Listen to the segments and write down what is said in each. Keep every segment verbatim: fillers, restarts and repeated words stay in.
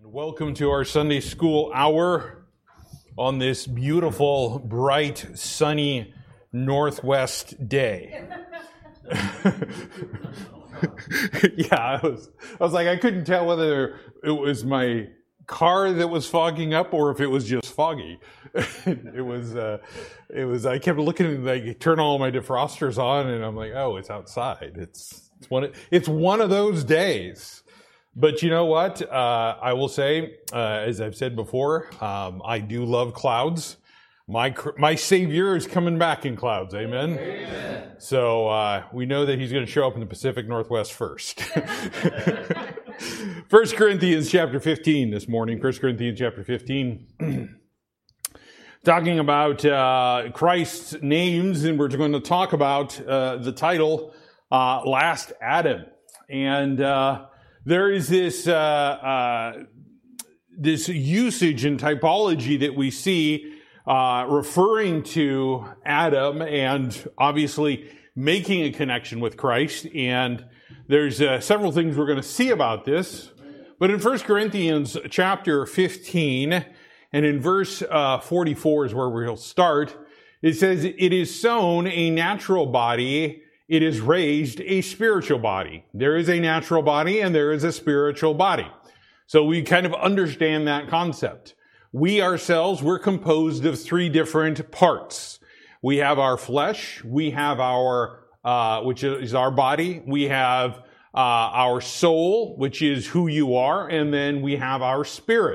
Welcome to our Sunday school hour on this beautiful, bright, sunny Northwest day. yeah, I was, I was like, I couldn't tell whether it was my car that was fogging up or if it was just foggy. it was, uh, it was, I kept looking, like, turn all my defrosters on and I'm like, oh, it's outside. It's, it's one of, it's one of those days. But you know what? Uh, I will say, uh, as I've said before, um, I do love clouds. My my Savior is coming back in clouds. Amen? Amen. So uh, we know that He's going to show up in the Pacific Northwest first. First Corinthians chapter fifteen this morning. First Corinthians chapter fifteen. Talking about uh, Christ's names, and we're going to talk about uh, the title, uh, Last Adam. And... Uh, There is this uh, uh, this usage and typology that we see uh, referring to Adam and obviously making a connection with Christ. And there's uh, several things we're going to see about this. But in First Corinthians chapter fifteen and in verse uh, forty-four is where we'll start. It says, "It is sown a natural body, it is raised a spiritual body." There is a natural body and there is a spiritual body. So we kind of understand that concept. We ourselves, we're composed of three different parts. We have our flesh, we have our, uh, which is our body, we have uh, our soul, which is who you are, and then we have our spirit.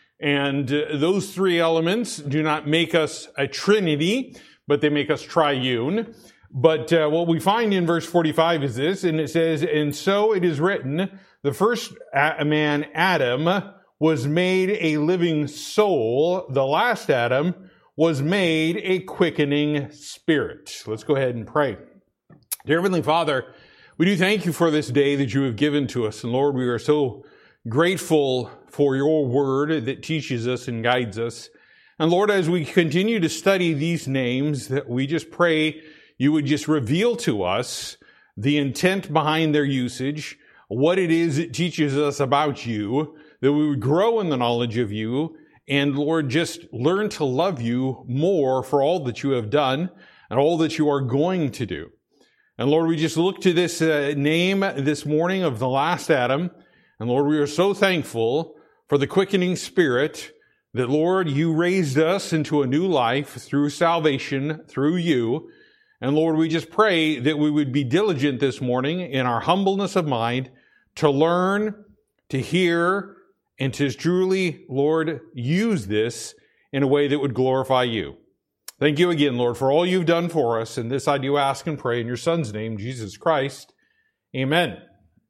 And uh, those three elements do not make us a trinity, but they make us triune. But uh, what we find in verse forty-five is this, and it says, "And so it is written, the first man, Adam, was made a living soul. The last Adam was made a quickening spirit." Let's go ahead and pray. Dear Heavenly Father, we do thank you for this day that you have given to us. And Lord, we are so grateful for your word that teaches us and guides us. And Lord, as we continue to study these names, that we just pray you would just reveal to us the intent behind their usage, what it is it teaches us about you, that we would grow in the knowledge of you, and Lord, just learn to love you more for all that you have done and all that you are going to do. And Lord, we just look to this uh, name this morning of the last Adam, and Lord, we are so thankful for the quickening spirit that, Lord, you raised us into a new life through salvation, through you. And Lord, we just pray that we would be diligent this morning in our humbleness of mind to learn, to hear, and to truly, Lord, use this in a way that would glorify you. Thank you again, Lord, for all you've done for us. And this I do ask and pray in your Son's name, Jesus Christ. Amen.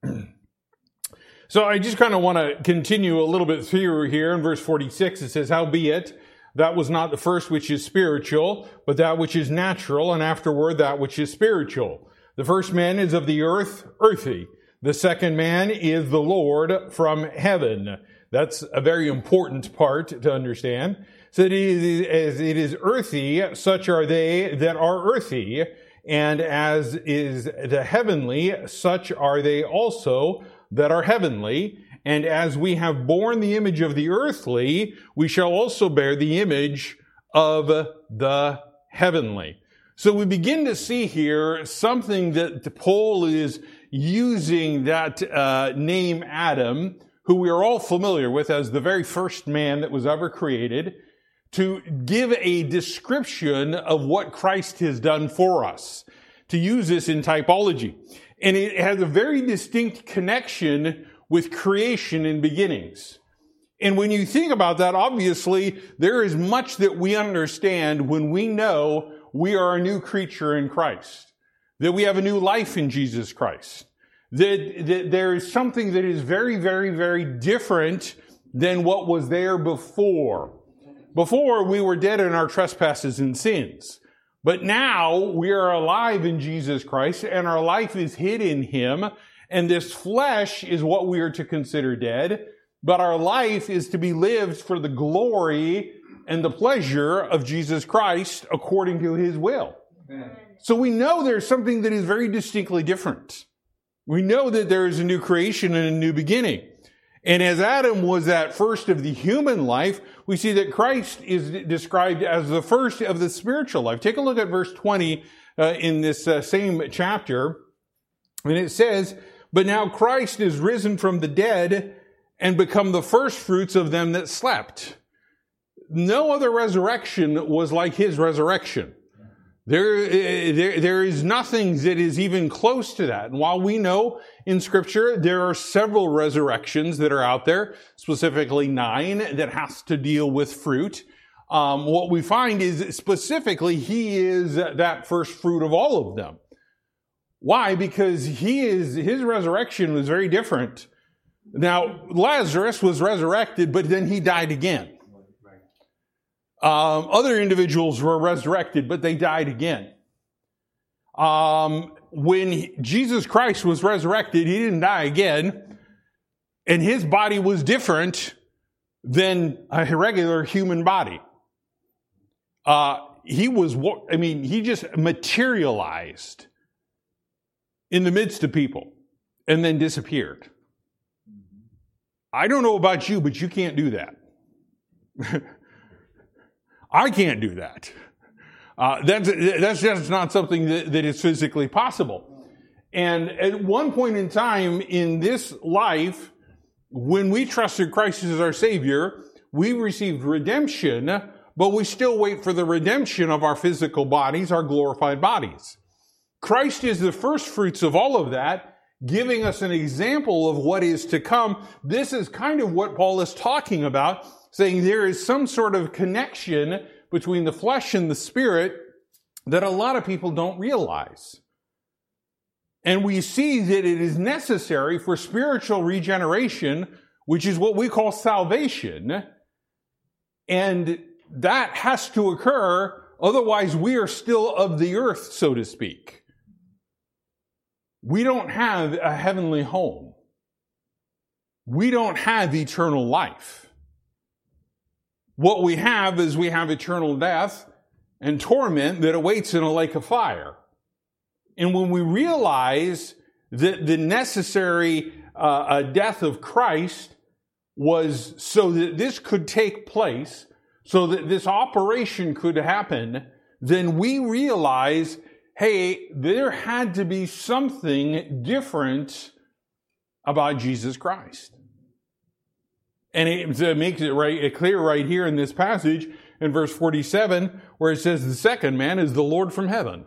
So I just kind of want to continue a little bit through here. In verse forty-six, it says, "Howbeit, that was not the first which is spiritual, but that which is natural, and afterward that which is spiritual. The first man is of the earth, earthy. The second man is the Lord from heaven." That's a very important part to understand. So it is, as it is earthy, such are they that are earthy, and as is the heavenly, such are they also that are heavenly. And as we have borne the image of the earthly, we shall also bear the image of the heavenly. So we begin to see here something that Paul is using that uh, name Adam, who we are all familiar with as the very first man that was ever created, to give a description of what Christ has done for us, to use this in typology. And it has a very distinct connection with creation and beginnings. And when you think about that, obviously, there is much that we understand when we know we are a new creature in Christ, that we have a new life in Jesus Christ, that, that there is something that is very, very, very different than what was there before. Before, we were dead in our trespasses and sins. But now we are alive in Jesus Christ, and our life is hid in Him. And this flesh is what we are to consider dead, but our life is to be lived for the glory and the pleasure of Jesus Christ according to His will. Amen. So we know there's something that is very distinctly different. We know that there is a new creation and a new beginning. And as Adam was that first of the human life, we see that Christ is described as the first of the spiritual life. Take a look at verse twenty uh, in this uh, same chapter. And it says, "But now Christ is risen from the dead and become the first fruits of them that slept." No other resurrection was like his resurrection. There, there, there is nothing that is even close to that. And while we know in Scripture there are several resurrections that are out there, specifically nine that has to deal with fruit, um, what we find is specifically he is that first fruit of all of them. Why? Because he is his resurrection was very different. Now, Lazarus was resurrected, but then he died again. Um, other individuals were resurrected, but they died again. Um, when he, Jesus Christ was resurrected, he didn't die again, and his body was different than a regular human body. Uh, he was, I mean, he just materialized in the midst of people and then disappeared. I don't know about you, but you can't do that. I can't do that. Uh, that's, that's just not something that, that is physically possible. And at one point in time in this life, when we trusted Christ as our Savior, we received redemption, but we still wait for the redemption of our physical bodies, our glorified bodies. Christ is the first fruits of all of that, giving us an example of what is to come. This is kind of what Paul is talking about, saying there is some sort of connection between the flesh and the spirit that a lot of people don't realize. And we see that it is necessary for spiritual regeneration, which is what we call salvation. And that has to occur, otherwise we are still of the earth, so to speak. We don't have a heavenly home. We don't have eternal life. What we have is we have eternal death and torment that awaits in a lake of fire. And when we realize that the necessary uh, death of Christ was so that this could take place, so that this operation could happen, then we realize, hey, there had to be something different about Jesus Christ. And it makes it right, it clear right here in this passage in verse forty-seven, where it says the second man is the Lord from heaven.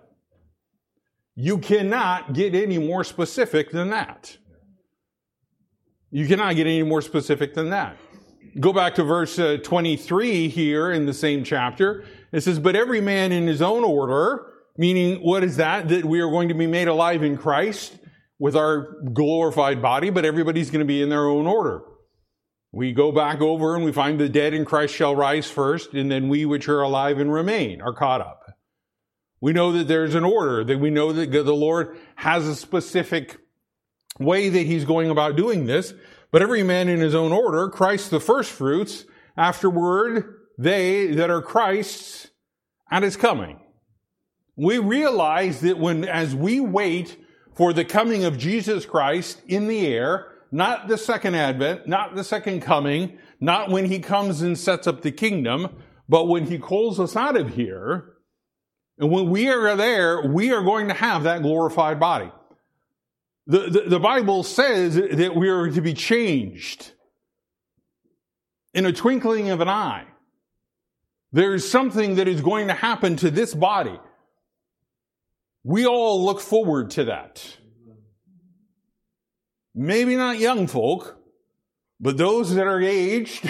You cannot get any more specific than that. You cannot get any more specific than that. Go back to verse uh, twenty-three here in the same chapter. It says, "But every man in his own order," meaning what is that? That we are going to be made alive in Christ with our glorified body, but everybody's going to be in their own order. We go back over and we find the dead in Christ shall rise first, and then we which are alive and remain are caught up. We know that there's an order, that we know that the Lord has a specific way that he's going about doing this, but every man in his own order, Christ the first fruits, afterward they that are Christ's at his coming. We realize that when, as we wait for the coming of Jesus Christ in the air, not the second advent, not the second coming, not when he comes and sets up the kingdom, but when he calls us out of here, and when we are there, we are going to have that glorified body. The, the, the Bible says that we are to be changed in a twinkling of an eye. There is something that is going to happen to this body. We all look forward to that. Maybe not young folk, but those that are aged,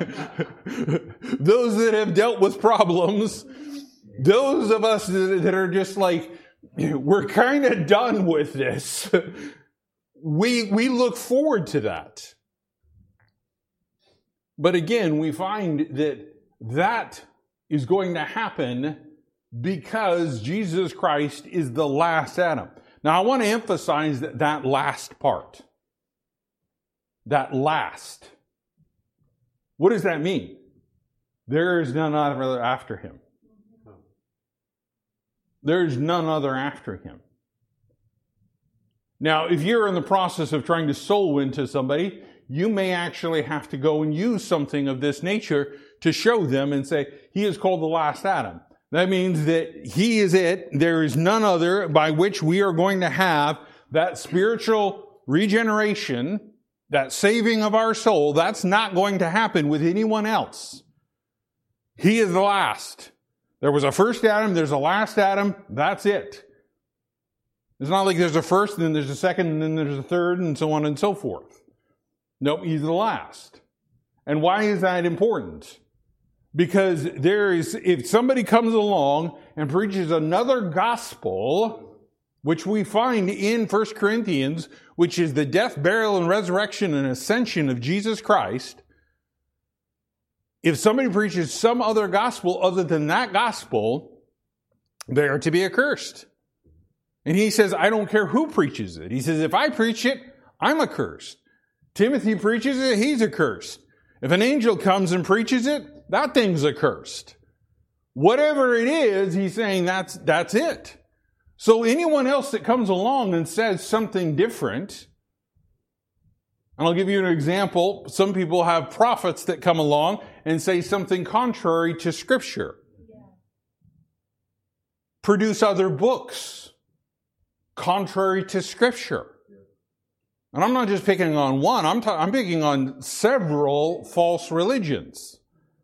those that have dealt with problems, those of us that are just like, we're kind of done with this. We, we look forward to that. But again, we find that that is going to happen because Jesus Christ is the last Adam. Now, I want to emphasize that, that last part. That last. What does that mean? There is none other after him. There is none other after him. Now, if you're in the process of trying to soul win to somebody, you may actually have to go and use something of this nature to show them and say, he is called the last Adam. That means that he is it. There is none other by which we are going to have that spiritual regeneration, that saving of our soul. That's not going to happen with anyone else. He is the last. There was a first Adam, there's a last Adam, that's it. It's not like there's a first, and then there's a second, and then there's a third, and so on and so forth. Nope, he's the last. And why is that important? Because there is, if somebody comes along and preaches another gospel, which we find in First Corinthians, which is the death, burial, and resurrection and ascension of Jesus Christ, if somebody preaches some other gospel other than that gospel, they are to be accursed. And he says, I don't care who preaches it. He says, if I preach it, I'm accursed. Timothy preaches it, he's accursed. If an angel comes and preaches it, that thing's accursed. Whatever it is, he's saying that's, that's it. So anyone else that comes along and says something different, and I'll give you an example. Some people have prophets that come along and say something contrary to Scripture. Yeah. Produce other books contrary to Scripture. And I'm not just picking on one, I'm, ta- I'm picking on several false religions.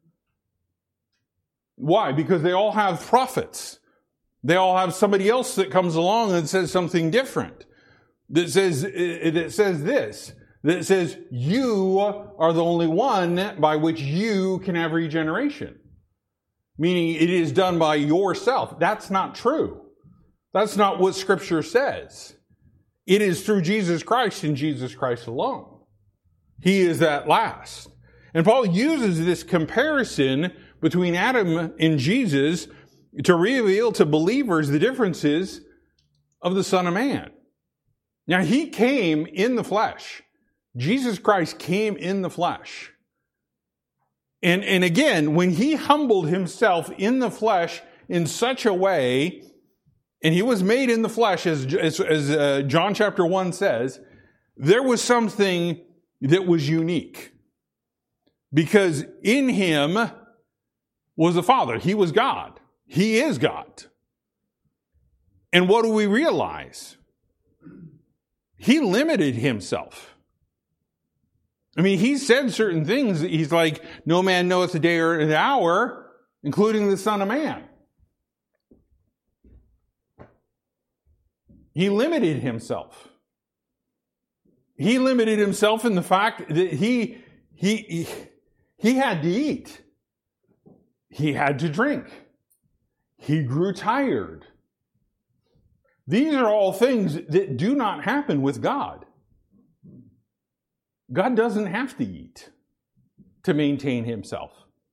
Why? Because they all have prophets. They all have somebody else that comes along and says something different. That says, that says this. That says, you are the only one by which you can have regeneration. Meaning it is done by yourself. That's not true. That's not what Scripture says. It is through Jesus Christ and Jesus Christ alone. He is that last. And Paul uses this comparison between Adam and Jesus to reveal to believers the differences of the Son of Man. Now, he came in the flesh. Jesus Christ came in the flesh. And, and again, when he humbled himself in the flesh in such a way, and he was made in the flesh, as, as, as uh, John chapter one says, there was something that was unique. Because in him was the Father. He was God. He is God. And what do we realize? He limited himself. I mean, he said certain things. He's like, no man knoweth the day or the hour, including the Son of Man. He limited himself. He limited himself in the fact that he, he, he, he had to eat. He had to drink. He grew tired. These are all things that do not happen with God. God doesn't have to eat to maintain himself.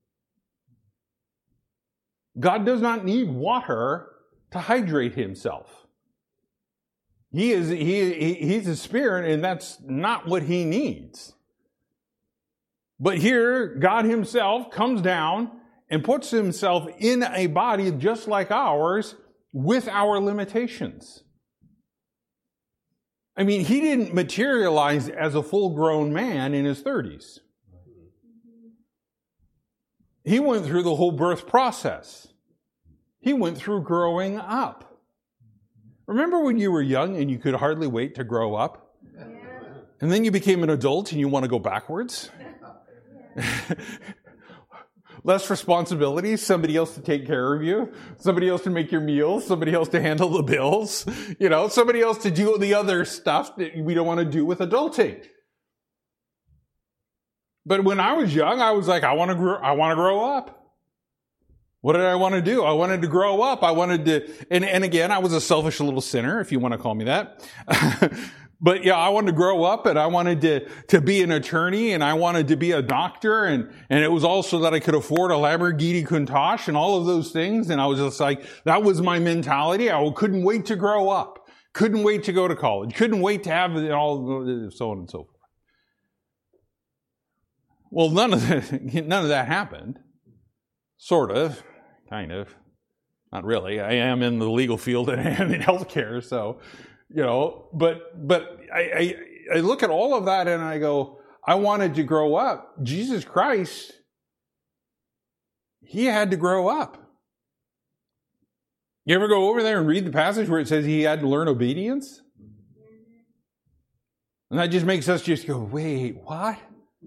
God does not need water to hydrate himself. He is, he, he's a spirit, and that's not what he needs. But here, God himself comes down and puts himself in a body just like ours with our limitations. I mean, he didn't materialize as a full-grown man in his thirties. He went through the whole birth process. He went through growing up. Remember when you were young and you could hardly wait to grow up? Yeah. And then you became an adult and you want to go backwards? Less responsibilities, somebody else to take care of you, somebody else to make your meals, somebody else to handle the bills, you know, somebody else to do the other stuff that we don't want to do with adulting. But when I was young, I was like, I want to grow, I want to grow up. What did I want to do? I wanted to grow up. I wanted to, and, and again, I was a selfish little sinner, if you want to call me that. But yeah, I wanted to grow up, and I wanted to, to be an attorney, and I wanted to be a doctor, and, and it was also that I could afford a Lamborghini Countach and all of those things. And I was just like, that was my mentality. I couldn't wait to grow up. Couldn't wait to go to college. Couldn't wait to have it all, so on and so forth. Well, none of that, none of that happened. Sort of, kind of, not really. I am in the legal field and I am in healthcare, so, you know, but, but I, I, I look at all of that and I go, I wanted to grow up. Jesus Christ, he had to grow up. You ever go over there and read the passage where it says he had to learn obedience? And that just makes us just go, wait, what?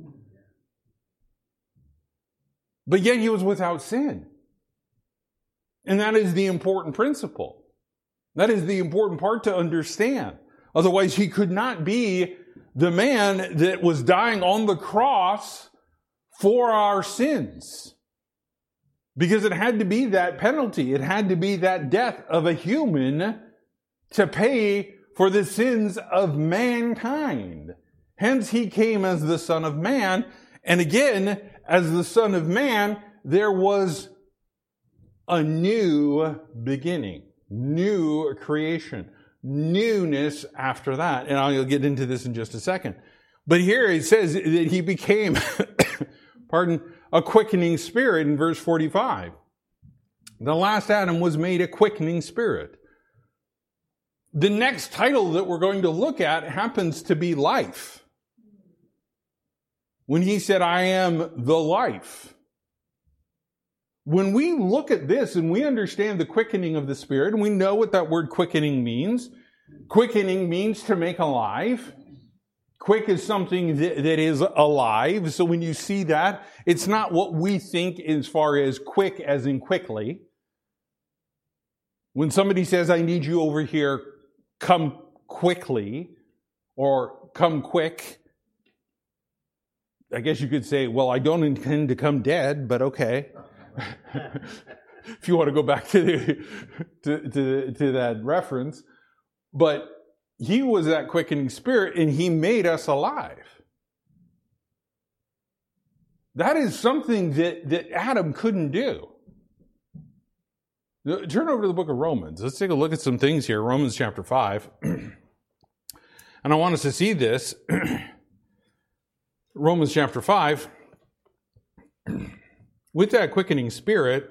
But yet he was without sin. And that is the important principle. That is the important part to understand. Otherwise, he could not be the man that was dying on the cross for our sins. Because it had to be that penalty. It had to be that death of a human to pay for the sins of mankind. Hence, he came as the Son of Man. And again, as the Son of Man, there was a new beginning, new creation, newness after that. And I'll get into this in just a second. But here it says that he became, pardon, a quickening spirit in verse forty-five. The last Adam was made a quickening spirit. The next title that we're going to look at happens to be life. When he said, I am the life. When we look at this and we understand the quickening of the Spirit, and we know what that word quickening means. Quickening means to make alive. Quick is something that, that is alive. So when you see that, it's not what we think as far as quick as in quickly. When somebody says, I need you over here, come quickly, or come quick, I guess you could say, well, I don't intend to come dead, but okay. If you want to go back to, the, to, to, to that reference. But he was that quickening spirit, and he made us alive. That is something that, that Adam couldn't do. Turn over to the book of Romans. Let's take a look at some things here. Romans chapter five. And I want us to see this. Romans chapter five. With that quickening spirit,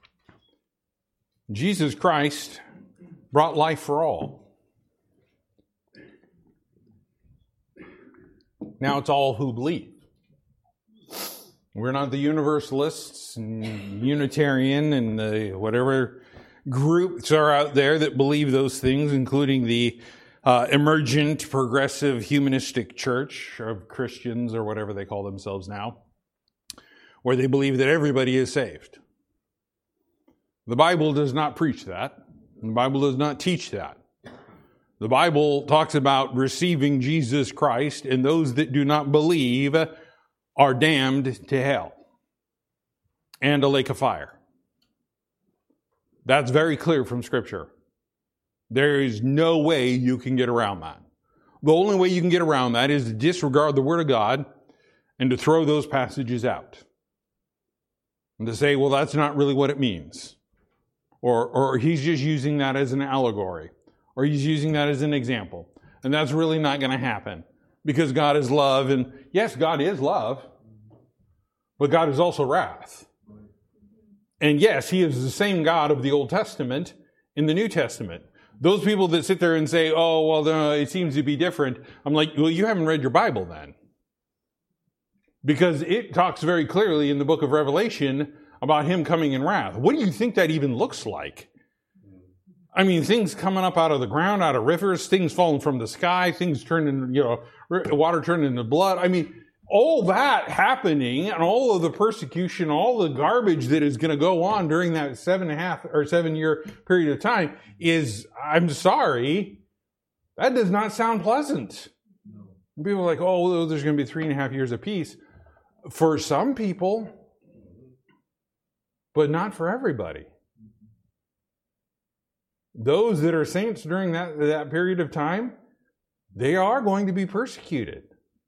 Jesus Christ brought life for all. Now it's all who believe. We're not the Universalists and Unitarian and the whatever groups are out there that believe those things, including the uh, emergent, progressive, humanistic church of Christians or whatever they call themselves now, where they believe that everybody is saved. The Bible does not preach that. The Bible does not teach that. The Bible talks about receiving Jesus Christ, and those that do not believe are damned to hell and a lake of fire. That's very clear from Scripture. There is no way you can get around that. The only way you can get around that is to disregard the Word of God and to throw those passages out. And to say, well, that's not really what it means. Or, or he's just using that as an allegory. Or he's using that as an example. And that's really not going to happen. Because God is love, and yes, God is love, but God is also wrath. And yes, he is the same God of the Old Testament in the New Testament. Those people that sit there and say, oh, well, no, it seems to be different. I'm like, well, you haven't read your Bible then. Because it talks very clearly in the book of Revelation about him coming in wrath. What do you think that even looks like? I mean, things coming up out of the ground, out of rivers, things falling from the sky, things turning, you know, water turning into blood. I mean, all that happening and all of the persecution, all the garbage that is going to go on during that seven and a half or seven year period of time is, I'm sorry, that does not sound pleasant. People are like, oh, there's going to be three and a half years of peace. For some people, but not for everybody. Those that are saints during that, that period of time, they are going to be persecuted.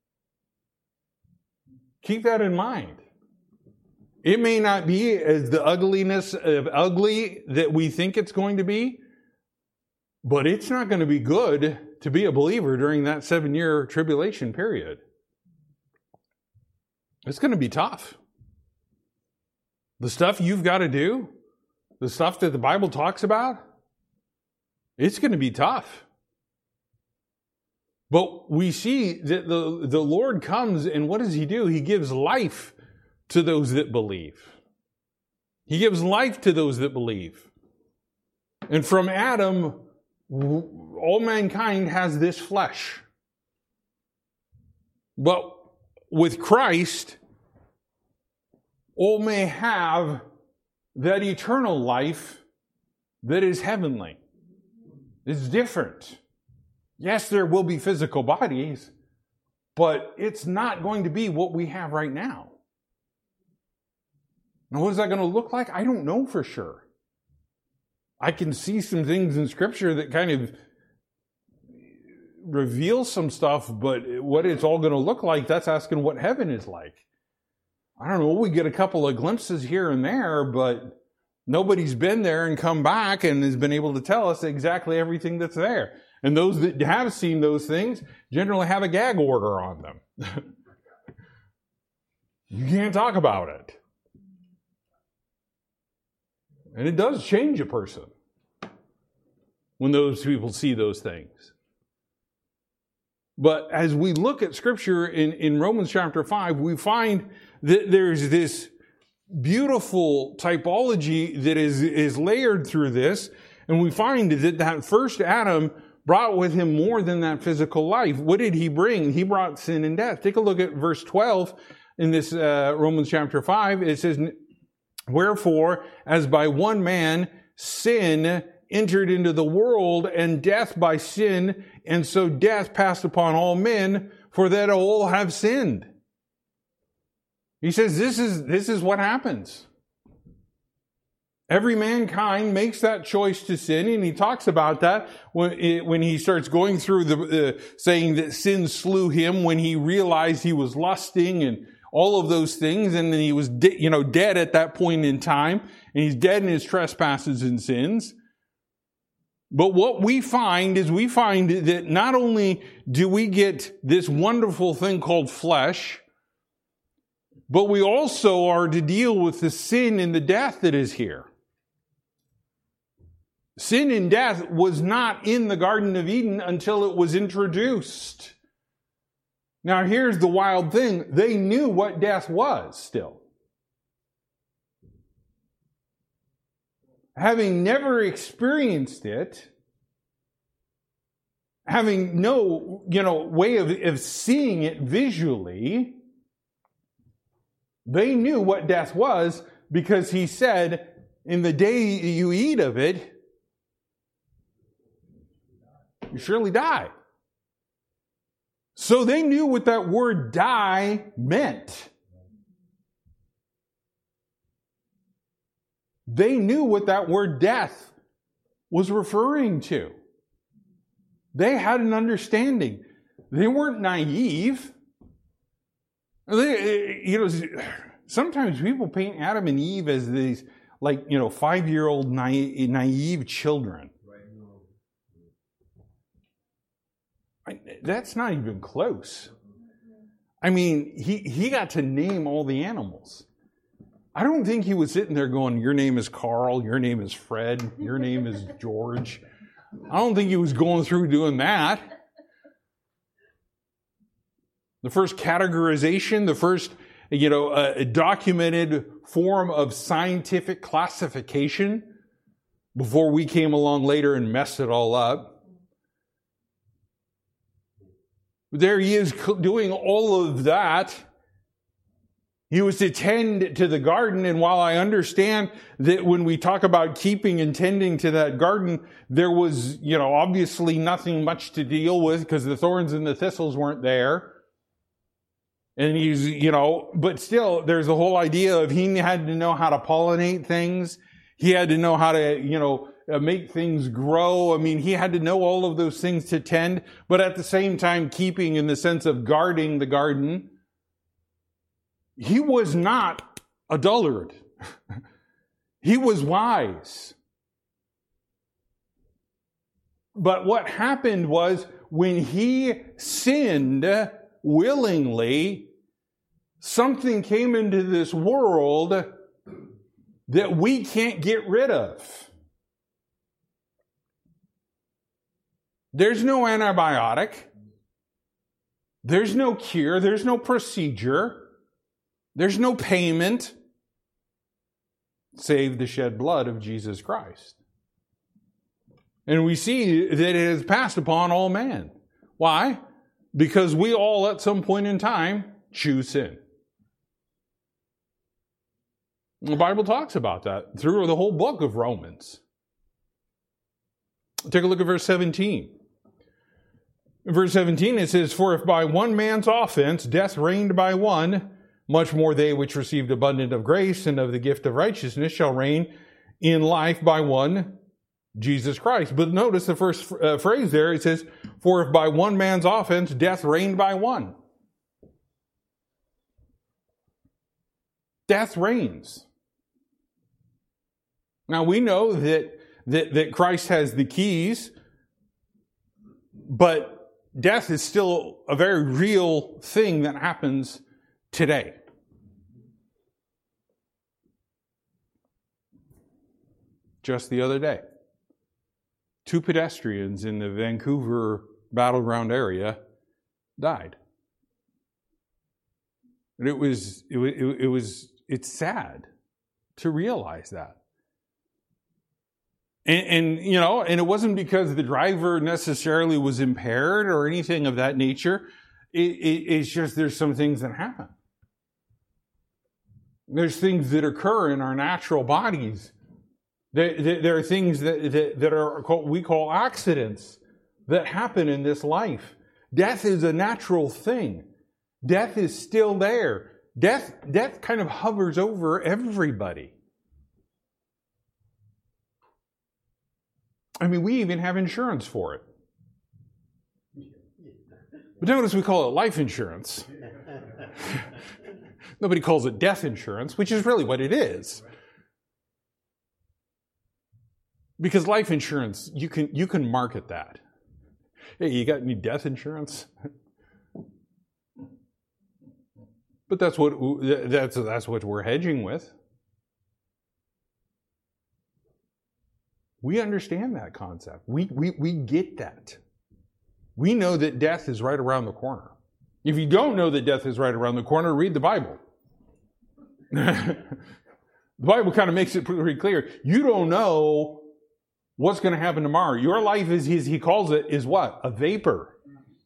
Keep that in mind. It may not be as the ugliness of ugly that we think it's going to be, but it's not going to be good to be a believer during that seven-year tribulation period. It's going to be tough. The stuff you've got to do, the stuff that the Bible talks about, it's going to be tough. But we see that the, the Lord comes, and what does he do? He gives life to those that believe. He gives life to those that believe. And from Adam, all mankind has this flesh. But with Christ, all may have that eternal life that is heavenly. It's different. Yes, there will be physical bodies, but it's not going to be what we have right now. Now, what is that going to look like? I don't know for sure. I can see some things in Scripture that kind of reveal some stuff, but what it's all going to look like, that's asking what heaven is like. I don't know, we get a couple of glimpses here and there, but nobody's been there and come back and has been able to tell us exactly everything that's there. And those that have seen those things generally have a gag order on them. You can't talk about it. And it does change a person when those people see those things. But as we look at Scripture in, in Romans chapter five, we find that there's this beautiful typology that is, is layered through this. And we find that that first Adam brought with him more than that physical life. What did he bring? He brought sin and death. Take a look at verse twelve in this uh, Romans chapter five. It says, "Wherefore, as by one man sin entered into the world, and death by sin, and so death passed upon all men, for that all have sinned." He says this is, this is what happens. Every mankind makes that choice to sin, and he talks about that when, it, when he starts going through the uh, saying that sin slew him when he realized he was lusting and all of those things, and then he was de- you know dead at that point in time, and he's dead in his trespasses and sins. But what we find is we find that not only do we get this wonderful thing called flesh, but we also are to deal with the sin and the death that is here. Sin and death was not in the Garden of Eden until it was introduced. Now here's the wild thing. They knew what death was still. Having never experienced it, having no, you know, way of, of seeing it visually, they knew what death was because he said, in the day you eat of it, you surely die. So they knew what that word die meant. They knew what that word death was referring to. They had an understanding. They weren't naive. They, you know, sometimes people paint Adam and Eve as these, like, you know, five-year-old naive, naive children. That's not even close. I mean, he, he got to name all the animals. I don't think he was sitting there going, your name is Carl, your name is Fred, your name is George. I don't think he was going through doing that. The first categorization, the first, you know, uh, documented form of scientific classification before we came along later and messed it all up. There he is doing all of that. He was to tend to the garden, and while I understand that when we talk about keeping and tending to that garden, there was, you know, obviously nothing much to deal with because the thorns and the thistles weren't there. And he's, you know, but still, there's the whole idea of he had to know how to pollinate things. He had to know how to, you know, make things grow. I mean, he had to know all of those things to tend, but at the same time, keeping in the sense of guarding the garden. He was not a dullard. He was wise. But what happened was when he sinned willingly, something came into this world that we can't get rid of. There's no antibiotic. There's no cure. There's no procedure. There's no payment save the shed blood of Jesus Christ. And we see that it has passed upon all men. Why? Because we all at some point in time choose sin. The Bible talks about that through the whole book of Romans. Take a look at verse seventeen. In verse seventeen it says, "For if by one man's offense death reigned by one, much more they which received abundant of grace and of the gift of righteousness shall reign in life by one, Jesus Christ." But notice the first uh, phrase there, it says, "For if by one man's offense death reigned by one." Death reigns. Now we know that, that, that Christ has the keys, but death is still a very real thing that happens today. Just the other day, two pedestrians in the Vancouver battleground area died. And it was, it, it, it was, it's sad to realize that. And, and, you know, and it wasn't because the driver necessarily was impaired or anything of that nature. It, it, it's just there's some things that happen. There's things that occur in our natural bodies. There, there, there are things that, that, that are called, we call accidents that happen in this life. Death is a natural thing. Death is still there. Death, death kind of hovers over everybody. I mean, we even have insurance for it. But notice we call it life insurance. Nobody calls it death insurance, which is really what it is. Because life insurance, you can you can market that. Hey, you got any death insurance? But that's what that's that's what we're hedging with. We understand that concept. We, we, we get that. We know that death is right around the corner. If you don't know that death is right around the corner, read the Bible. The Bible kind of makes it pretty clear. You don't know what's going to happen tomorrow. Your life is, his, he calls it, is what? A vapor.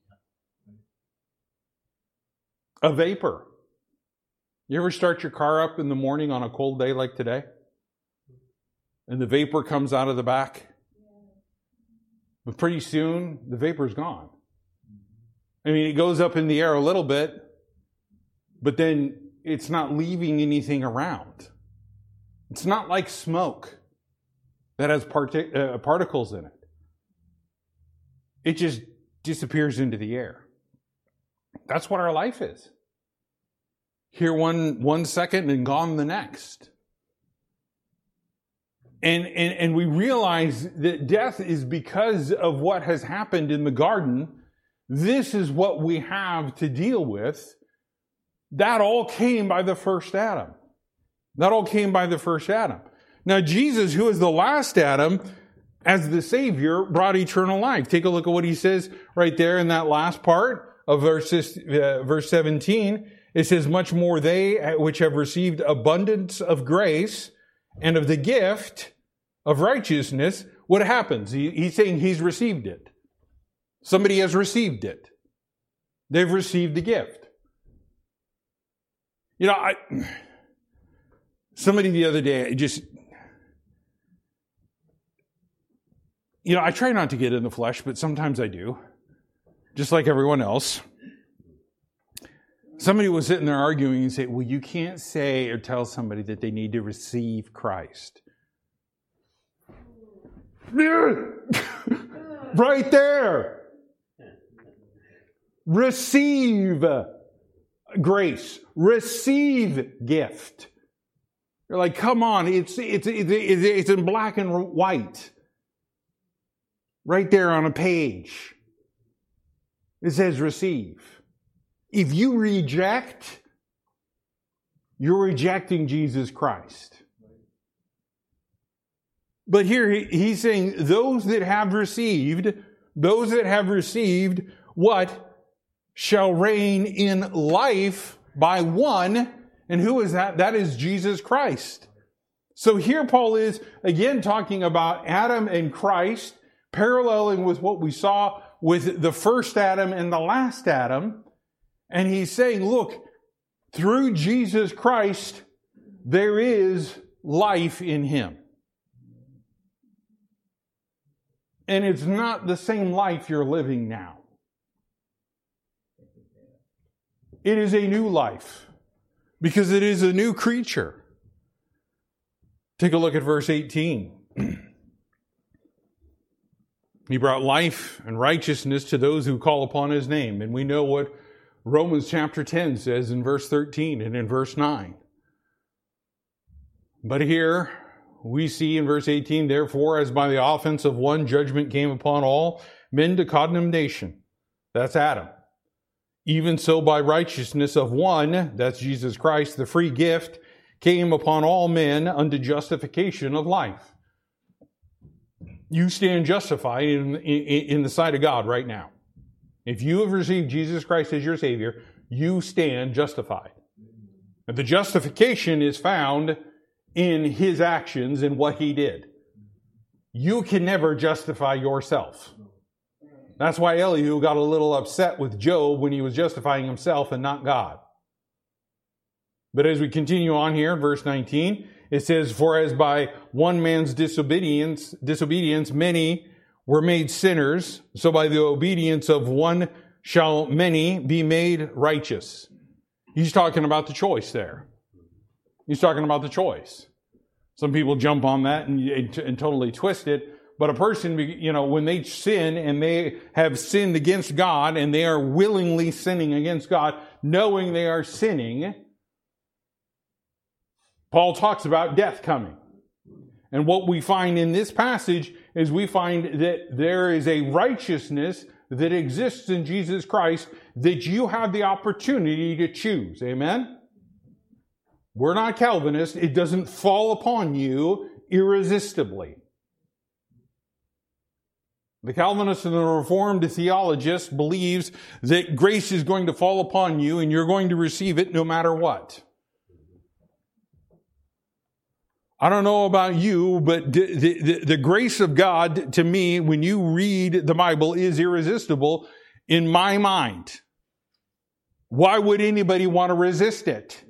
A vapor. You ever start your car up in the morning on a cold day like today? And the vapor comes out of the back. But pretty soon, the vapor's gone. I mean, it goes up in the air a little bit, but then it's not leaving anything around. It's not like smoke that has partic- uh, particles in it. It just disappears into the air. That's what our life is. Here one, one second and gone the next. And, and, and we realize that death is because of what has happened in the garden. This is what we have to deal with. That all came by the first Adam. That all came by the first Adam. Now Jesus, who is the last Adam, as the Savior, brought eternal life. Take a look at what he says right there in that last part of verse, uh, verse seventeen. It says, "Much more they which have received abundance of grace and of the gift of righteousness," what happens? He, he's saying he's received it. Somebody has received it. They've received the gift. You know, I, somebody the other day just, you know, I try not to get in the flesh, but sometimes I do. Just like everyone else. Somebody was sitting there arguing and say, well, you can't say or tell somebody that they need to receive Christ. Right there. Receive grace. Receive gift. You're like, come on, it's, it's, it's, it's in black and white. Right there on a page. It says receive. If you reject, you're rejecting Jesus Christ. But here he's saying those that have received, those that have received what? shall reign in life by one. And who is that? That is Jesus Christ. So here Paul is again talking about Adam and Christ, paralleling with what we saw with the first Adam and the last Adam. And he's saying, look, through Jesus Christ, there is life in him. And it's not the same life you're living now. It is a new life because it is a new creature. Take a look at verse eighteen. He brought life and righteousness to those who call upon his name. And we know what Romans chapter ten says in verse thirteen and in verse nine. But here we see in verse eighteen, therefore, as by the offense of one judgment came upon all men to condemnation. That's Adam. Even so by righteousness of one, that's Jesus Christ, the free gift, came upon all men unto justification of life. You stand justified in, in, in the sight of God right now. If you have received Jesus Christ as your Savior, you stand justified. And the justification is found in his actions and what he did. You can never justify yourself. That's why Elihu got a little upset with Job when he was justifying himself and not God. But as we continue on here, verse nineteen, it says, for as by one man's disobedience, disobedience many were made sinners, so by the obedience of one shall many be made righteous. He's talking about the choice there. He's talking about the choice. Some people jump on that and, and totally twist it. But a person, you know, when they sin and they have sinned against God and they are willingly sinning against God, knowing they are sinning, Paul talks about death coming. And what we find in this passage is we find that there is a righteousness that exists in Jesus Christ that you have the opportunity to choose. Amen? We're not Calvinists. It doesn't fall upon you irresistibly. The Calvinist and the Reformed theologist believes that grace is going to fall upon you and you're going to receive it no matter what. I don't know about you, but the, the, the grace of God to me, when you read the Bible, is irresistible in my mind. Why would anybody want to resist it?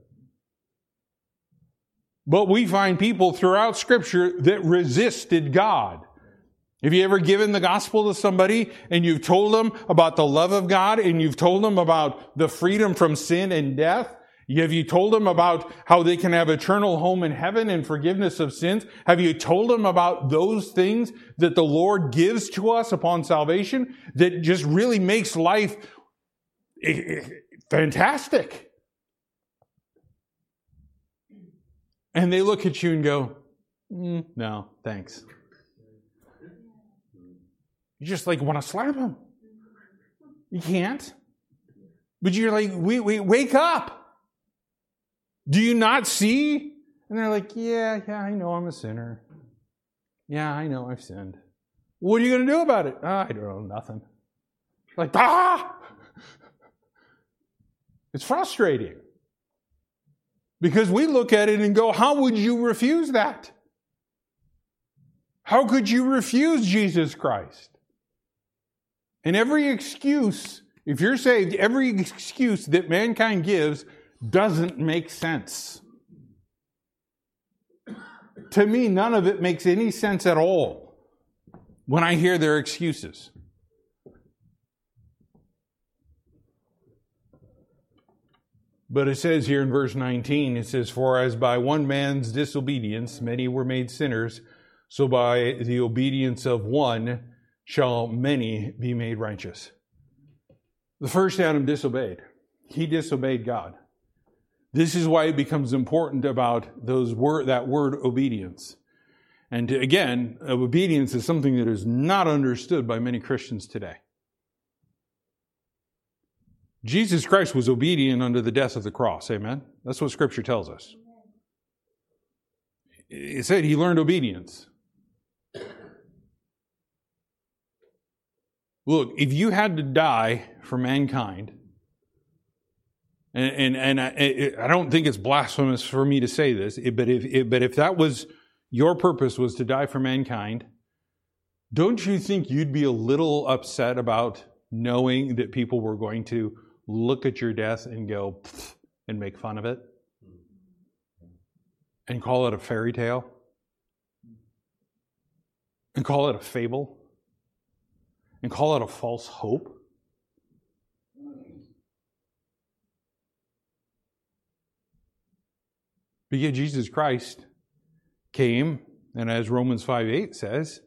But we find people throughout Scripture that resisted God. Have you ever given the gospel to somebody and you've told them about the love of God and you've told them about the freedom from sin and death? Have you told them about how they can have eternal home in heaven and forgiveness of sins? Have you told them about those things that the Lord gives to us upon salvation that just really makes life fantastic? And they look at you and go, mm, no, thanks. You just like want to slap them. You can't. But you're like, wait, wait, wake up. Do you not see? And they're like, yeah, yeah, I know I'm a sinner. Yeah, I know I've sinned. What are you going to do about it? Oh, I don't know, nothing. Like, ah! It's frustrating. Because we look at it and go, how would you refuse that? How could you refuse Jesus Christ? And every excuse, if you're saved, every excuse that mankind gives doesn't make sense. To me, none of it makes any sense at all when I hear their excuses. But it says here in verse nineteen, it says, for as by one man's disobedience many were made sinners, so by the obedience of one shall many be made righteous. The first Adam disobeyed. He disobeyed God. This is why it becomes important about those word, that word obedience. And again, obedience is something that is not understood by many Christians today. Jesus Christ was obedient unto the death of the cross. Amen? That's what Scripture tells us. It said he learned obedience. Look, if you had to die for mankind, and and, and I, I don't think it's blasphemous for me to say this, but if but if that was your purpose, was to die for mankind, don't you think you'd be a little upset about knowing that people were going to look at your death and go and make fun of it and call it a fairy tale and call it a fable and call it a false hope? But yet Jesus Christ came, and as Romans five eight says,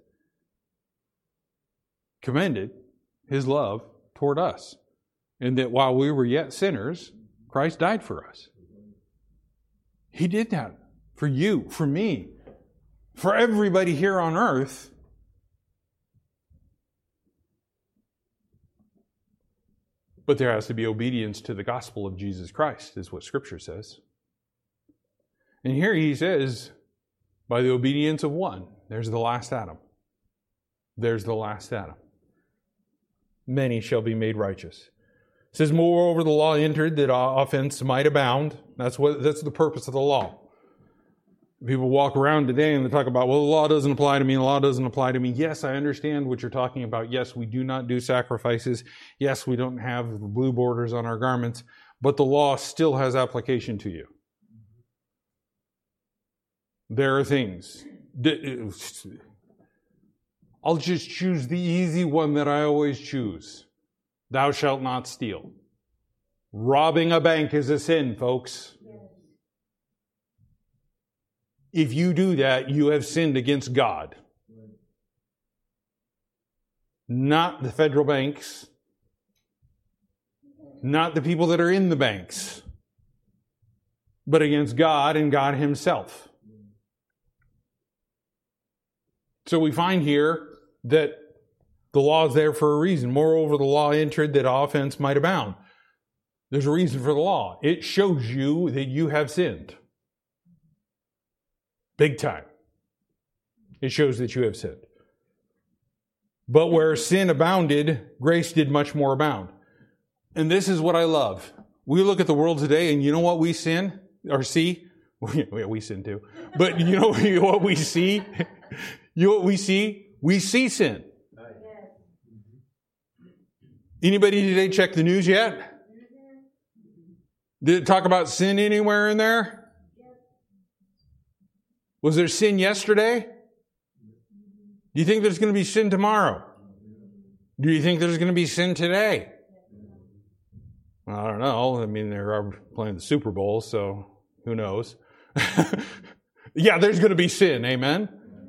commended His love toward us, and that while we were yet sinners, Christ died for us. He did that for you, for me, for everybody here on earth. But there has to be obedience to the gospel of Jesus Christ, is what Scripture says. And here he says, by the obedience of one, there's the last Adam. There's the last Adam. Many shall be made righteous. It says, moreover, the law entered that offense might abound. That's what that's the purpose of the law. People walk around today and they talk about, well, the law doesn't apply to me, the law doesn't apply to me. Yes, I understand what you're talking about. Yes, we do not do sacrifices. Yes, we don't have blue borders on our garments. But the law still has application to you. There are things. I'll just choose the easy one that I always choose. Thou shalt not steal. Robbing a bank is a sin, folks. If you do that, you have sinned against God. Not the federal banks. Not the people that are in the banks. But against God and God Himself. So we find here that the law is there for a reason. Moreover, the law entered that offense might abound. There's a reason for the law. It shows you that you have sinned. Big time. It shows that you have sinned. But where sin abounded, grace did much more abound. And this is what I love. We look at the world today and you know what we sin or see? We sin too. But you know what we see? You know what we see? We see sin. Anybody today check the news yet? Did it talk about sin anywhere in there? Was there sin yesterday? Do you think there's going to be sin tomorrow? Do you think there's going to be sin today? Well, I don't know. I mean, they're playing the Super Bowl, so who knows? Yeah, there's going to be sin. Amen?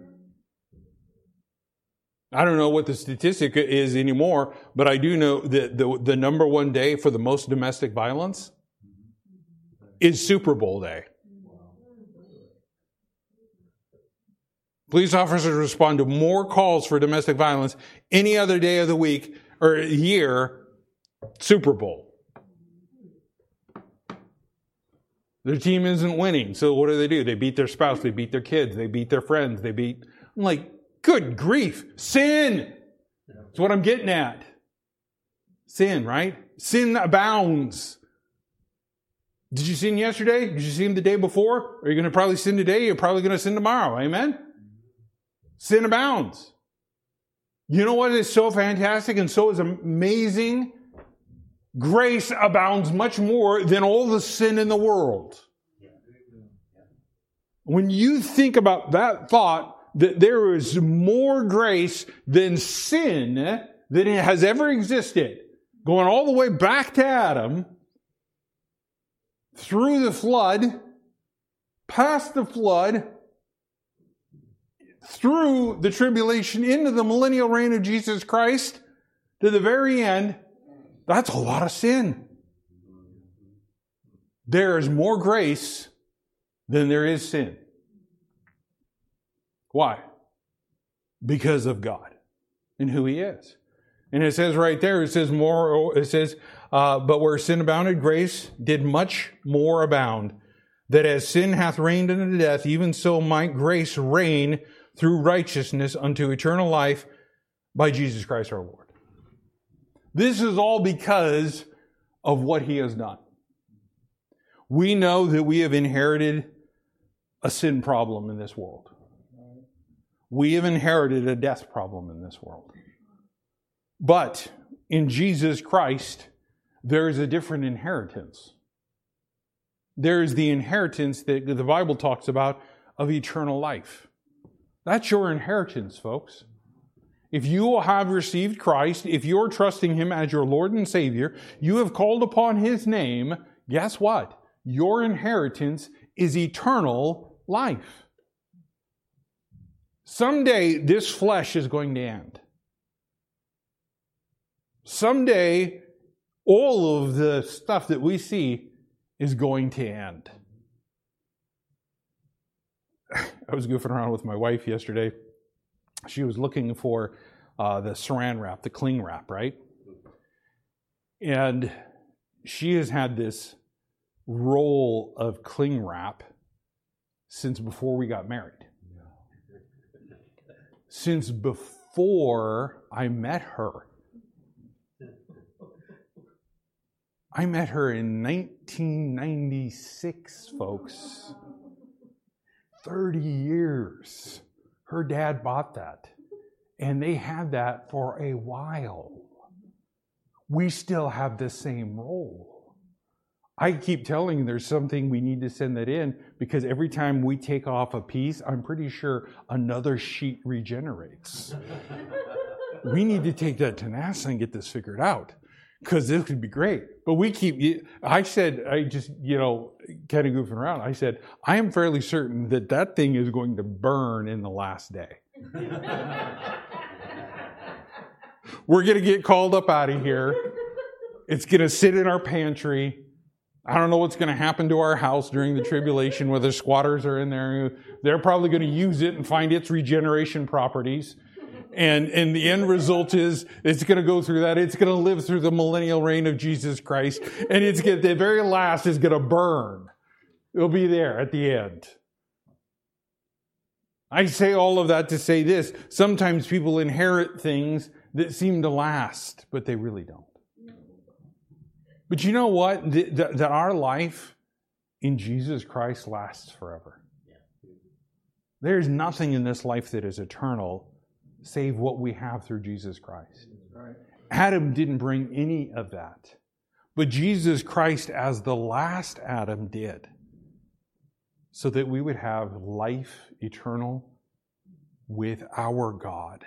I don't know what the statistic is anymore, but I do know that the, the number one day for the most domestic violence is Super Bowl day. Police officers respond to more calls for domestic violence any other day of the week or year, Super Bowl. Their team isn't winning, so what do they do? They beat their spouse, they beat their kids, they beat their friends, they beat... I'm like, good grief. Sin. That's what I'm getting at. Sin, right? Sin abounds. Did you sin yesterday? Did you sin the day before? Are you going to probably sin today? You're probably going to sin tomorrow. Amen? Sin abounds. You know what is so fantastic and so is amazing? Grace abounds much more than all the sin in the world. When you think about that thought, that there is more grace than sin that has ever existed, going all the way back to Adam, through the flood, past the flood, through the tribulation, into the millennial reign of Jesus Christ, to the very end, that's a lot of sin. There is more grace than there is sin. Why? Because of God and who He is. And it says right there, it says more, it says, uh, but where sin abounded, grace did much more abound, that as sin hath reigned unto death, even so might grace reign through righteousness unto eternal life by Jesus Christ our Lord. This is all because of what he has done. We know that we have inherited a sin problem in this world. We have inherited a death problem in this world. But in Jesus Christ, there is a different inheritance. There is the inheritance that the Bible talks about of eternal life. That's your inheritance, folks. If you have received Christ, if you're trusting Him as your Lord and Savior, you have called upon His name, guess what? Your inheritance is eternal life. Someday, this flesh is going to end. Someday, all of the stuff that we see is going to end. I was goofing around with my wife yesterday. She was looking for uh, the saran wrap, the cling wrap, right? And she has had this roll of cling wrap since before we got married. Since before I met her. I met her in nineteen ninety-six, folks. thirty years. Her dad bought that. And they had that for a while. We still have the same roll. I keep telling you there's something we need to send that in because every time we take off a piece, I'm pretty sure another sheet regenerates. We need to take that to NASA and get this figured out because this would be great. But we keep, I said, I just, you know, kind of goofing around. I said, I am fairly certain that that thing is going to burn in the last day. We're going to get called up out of here. It's going to sit in our pantry. I don't know what's going to happen to our house during the tribulation, whether squatters are in there. They're probably going to use it and find its regeneration properties. And, and the end result is it's going to go through that. It's going to live through the millennial reign of Jesus Christ. And it's going, the very last is going to burn. It'll be there at the end. I say all of that to say this. Sometimes people inherit things that seem to last, but they really don't. But you know what? That, that, that our life in Jesus Christ lasts forever. There's nothing in this life that is eternal save what we have through Jesus Christ. Adam didn't bring any of that. But Jesus Christ, as the last Adam, did. So that we would have life eternal with our God.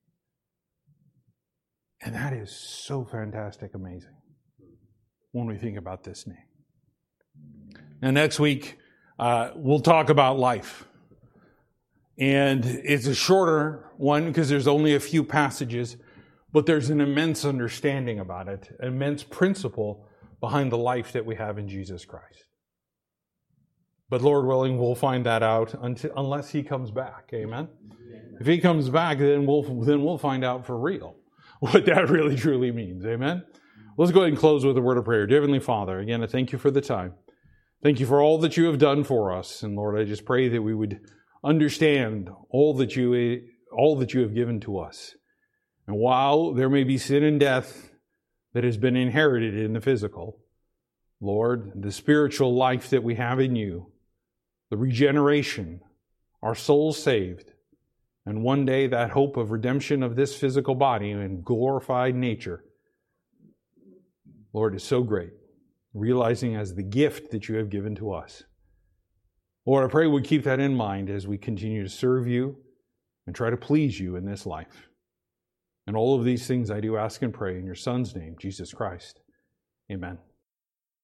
And that is so fantastic, amazing, when we think about this name. Now, next week, uh, we'll talk about life. And it's a shorter one because there's only a few passages, but there's an immense understanding about it, an immense principle behind the life that we have in Jesus Christ. But Lord willing, we'll find that out until, unless He comes back. Amen? If He comes back, then we'll, then we'll find out for real what that really truly means. Amen? Let's go ahead and close with a word of prayer. Dear Heavenly Father, again, I thank You for the time. Thank You for all that You have done for us. And Lord, I just pray that we would understand all that You, all that You have given to us. And while there may be sin and death that has been inherited in the physical, Lord, the spiritual life that we have in You, the regeneration, our souls saved, and one day that hope of redemption of this physical body and glorified nature, Lord, is so great, realizing as the gift that You have given to us. Lord, I pray we keep that in mind as we continue to serve You and try to please You in this life. And all of these things I do ask and pray in Your Son's name, Jesus Christ. Amen.